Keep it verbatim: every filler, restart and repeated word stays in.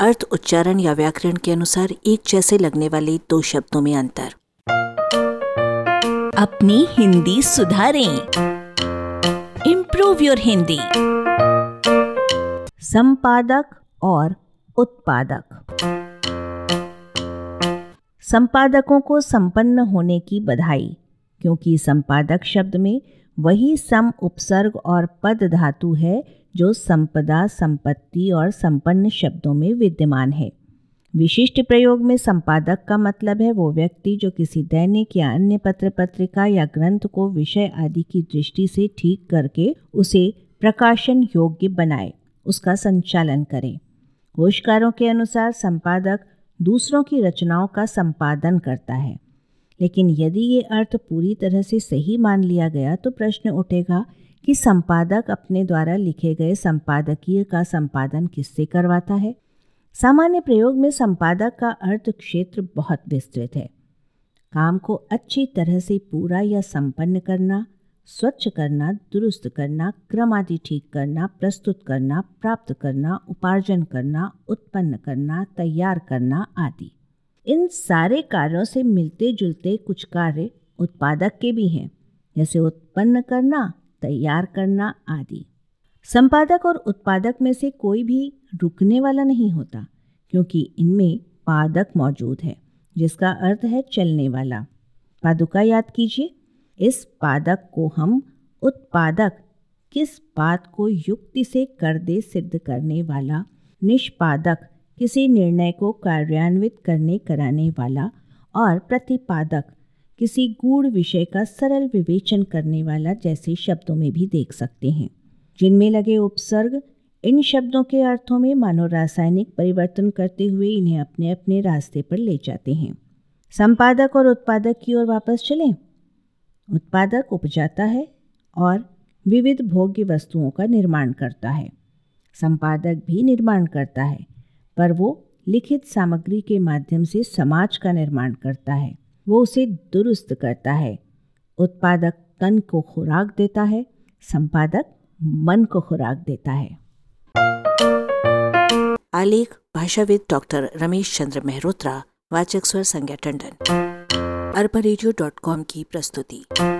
अर्थ, उच्चारण या व्याकरण के अनुसार एक जैसे लगने वाले दो शब्दों में अंतर। अपनी हिंदी सुधारें। Improve your Hindi. संपादक और उत्पादक। संपादकों को संपन्न होने की बधाई, क्योंकि संपादक शब्द में वही सम, उपसर्ग और पद धातु है जो संपदा, संपत्ति और संपन्न शब्दों में विद्यमान है। विशिष्ट प्रयोग में संपादक का मतलब है वो व्यक्ति जो किसी दैनिक या अन्य पत्र पत्रिका या ग्रंथ को विषय आदि की दृष्टि से ठीक करके उसे प्रकाशन योग्य बनाए, उसका संचालन करे। कोशकारों के अनुसार संपादक दूसरों की रचनाओं का संपादन करता है। लेकिन यदि ये अर्थ पूरी तरह से सही मान लिया गया तो प्रश्न उठेगा कि संपादक अपने द्वारा लिखे गए संपादकीय का संपादन किससे करवाता है। सामान्य प्रयोग में संपादक का अर्थ क्षेत्र बहुत विस्तृत है। काम को अच्छी तरह से पूरा या संपन्न करना, स्वच्छ करना, दुरुस्त करना, क्रम आदि ठीक करना, प्रस्तुत करना, प्राप्त करना, उपार्जन करना, उत्पन्न करना, तैयार करना आदि। इन सारे कार्यों से मिलते जुलते कुछ कार्य उत्पादक के भी हैं, जैसे उत्पन्न करना, तैयार करना आदि। संपादक और उत्पादक में से कोई भी रुकने वाला नहीं होता, क्योंकि इनमें पादक मौजूद है, जिसका अर्थ है चलने वाला। पादुका याद कीजिए। इस पादक को हम उत्पादक, किस बात को युक्ति से कर दे सिद्ध करने वाला, निष्पादक, किसी निर्णय को कार्यान्वित करने कराने वाला, और प्रतिपादक, किसी गूढ़ विषय का सरल विवेचन करने वाला जैसे शब्दों में भी देख सकते हैं। जिनमें लगे उपसर्ग इन शब्दों के अर्थों में मानो रासायनिक परिवर्तन करते हुए इन्हें अपने अपने रास्ते पर ले जाते हैं। संपादक और उत्पादक की ओर वापस चलें। उत्पादक उपजाता है और विविध भोग्य वस्तुओं का निर्माण करता है। संपादक भी निर्माण करता है, पर वो लिखित सामग्री के माध्यम से समाज का निर्माण करता है, वो उसे दुरुस्त करता है। उत्पादक तन को खुराक देता है, संपादक मन को खुराक देता है। आलेख भाषाविद डॉक्टर रमेश चंद्र मेहरोत्रा। वाचक स्वर संज्ञा टंडन। अरबा रेडियो डॉट कॉम की प्रस्तुति।